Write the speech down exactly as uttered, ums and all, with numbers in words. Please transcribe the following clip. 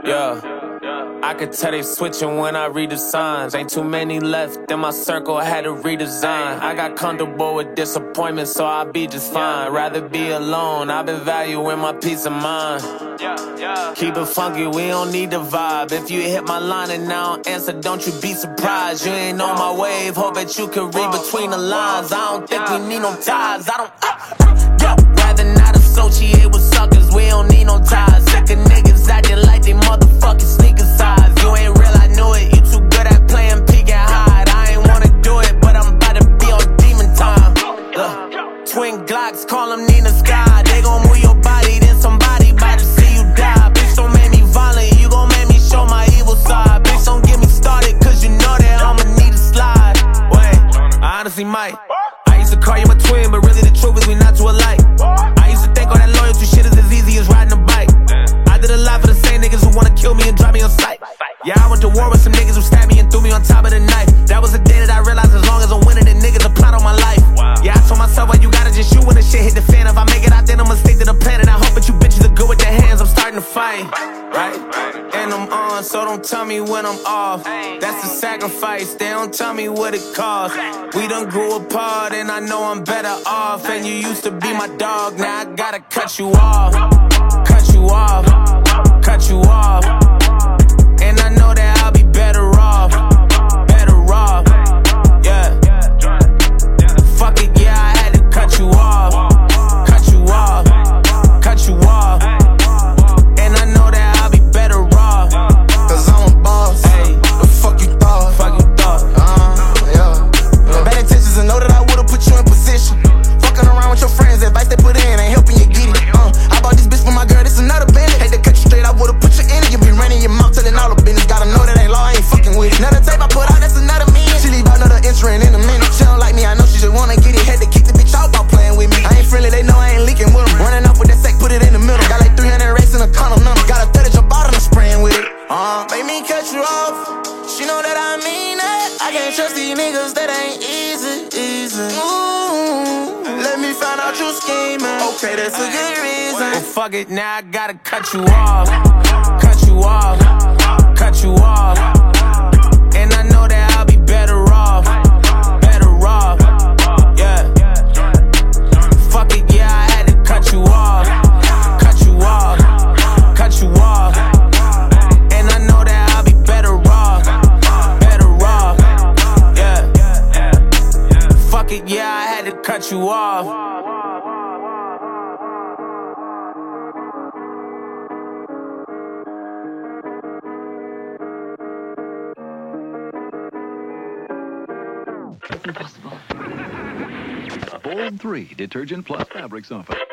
Yeah. I could tell they switching when I read the signs. Ain't too many left in my circle, I had to redesign. I got comfortable with disappointment, so I'll be just fine. Rather be alone, I've been valuing my peace of mind. Keep it funky, we don't need the vibe. If you hit my line and I don't answer, don't you be surprised. You ain't on my wave, hope that you can read between the lines. I don't think we need no ties, I don't uh, yeah. Rather not associate with suckers, we don't need no ties. Sick of niggas acting like they motherfucking sneaker size. You ain't real, I knew it, you too good at playing peek and hide. I ain't wanna do it, but I'm about to be on demon time. Look, twin Glocks, call them Nina Sky. They gon' move your body, then somebody about to see you die. Bitch, don't make me violent, you gon' make me show my evil side. Bitch, don't get me started, cause you know that I'ma need a slide. Wait, I honestly might. I used to call you my twin, but really the truth is we not too alike. I used to think all that loyalty shit is as easy as riding a bike. I did a lot for the same niggas who wanna kill me and drop me on sight. Yeah, I went to war with some niggas who stabbed me and threw me on top of the knife. That was the day that I realized as long as I'm winning, the niggas a plot on my life. Yeah, I told myself, well, you gotta just shoot when the shit hit the fan. If I make it out, then I'ma stick to the plan. And I hope that you bitches are good with their hands. I'm starting to fight, right? And I'm on, so don't tell me when I'm off. That's the sacrifice, they don't tell me what it costs. We done grew apart and I know I'm better off. And you used to be my dog, now I gotta cut you off. Cut you off, cut you off. And I know that I'll be better off, better off, yeah. Fuck it, yeah, I had to cut you off, cut you off, cut you off. And I know that I'll be better off, cause I'm a boss, hey. The fuck you thought, fuck you thought, uh, yeah, yeah. Bad intentions and know that I would've put you in position. Fucking around with your friends, advice they put in ain't helping you get it, uh. I bought this bitch for my girl, this another bandit. Hate to cut you straight, I would've put you in it. You be running your mouth, telling all the business. Gotta know that ain't law, I ain't fucking with it. Another tape I put out, that's another man. She leave out another entering in a minute. She don't like me, I know she just wanna get it. Had to kick the bitch out about playing with me. I ain't friendly, they know I ain't leaking with them. Running off with that sack, put it in the middle. Got like three hundred racks in a condom number. Got a thirty jump out and I'm spraying with it. Uh, make me cut you off. She know that I mean it. I can't trust these niggas, that ain't easy, easy. Ooh, let me find out you scheming. Okay, that's a good reason. Well, fuck it, now I gotta cut you off, cut you off, cut you off. And I know that I'll be better off, better off, yeah. Fuck it, yeah, I had to cut you off, cut you off, cut you off. And I know that I'll be better off, better off, yeah. Fuck it, yeah, I had to cut you off. Impossible. Bold three Detergent Plus Fabric Softener.